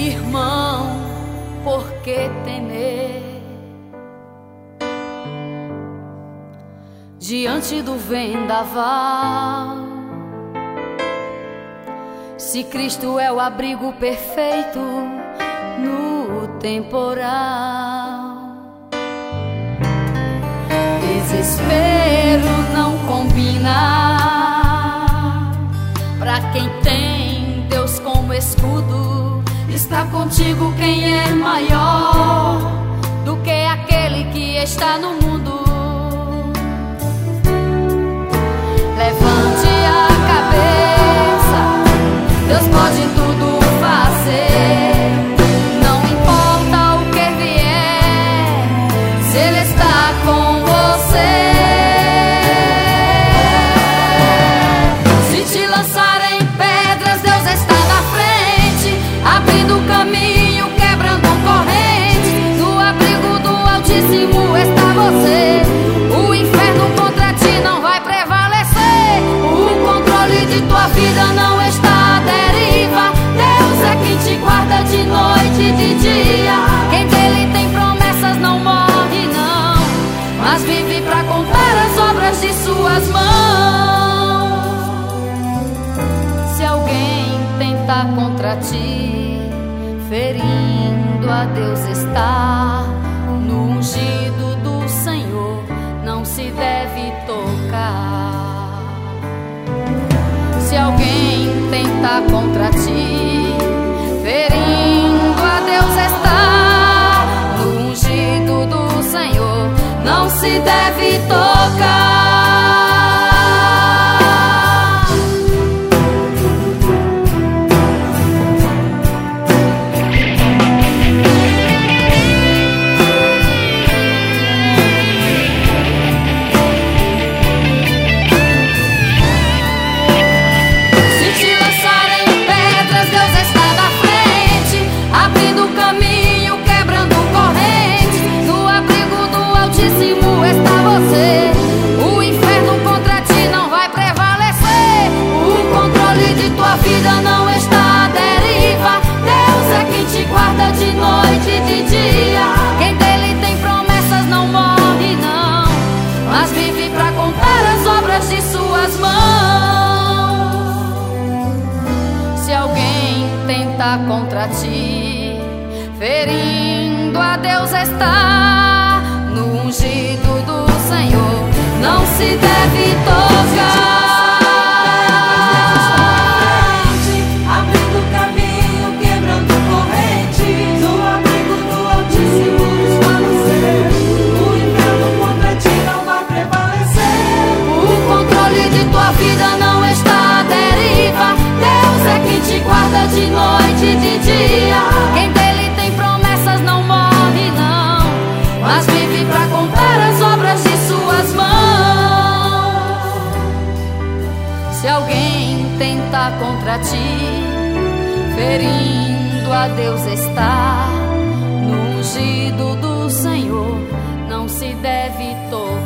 Irmão, por que temer? Diante do vendaval, se Cristo é o abrigo perfeito no temporal. Desespero não combina pra quem tem Deus como escudo. Está contigo quem é maior do que aquele que está no mundo. Levante a cabeça, Deus pode tudo fazer. Não importa o que vier, se Ele está com você. Se te lançarem pedras, Deus está na frente, abrindo caminho, quebrando correntes. No abrigo do Altíssimo está você. O inferno contra ti não vai prevalecer. O controle de tua vida não está à deriva. Deus é quem te guarda de noite e de dia. Quem dele tem promessas não morre não, mas vive pra contar as obras de suas mãos. Se alguém tentar contra ti, ferindo a Deus está. No ungido do Senhor não se deve tocar. Se alguém tentar contra ti, ferindo a Deus está. No ungido do Senhor não se deve tocar. Contra ti, ferindo a Deus está. No ungido do Senhor não se deve tocar. Abrindo caminho, quebrando corrente. No abrigo do Altíssimo está você. O inferno contra ti não vai prevalecer. O controle de tua vida não está à deriva. Deus é quem te guarda de noite e de dia. Quem dele tem promessas não morre não, mas vive pra contar as obras de suas mãos. Se alguém tentar contra ti, ferindo a Deus está. No ungido do Senhor não se deve tocar.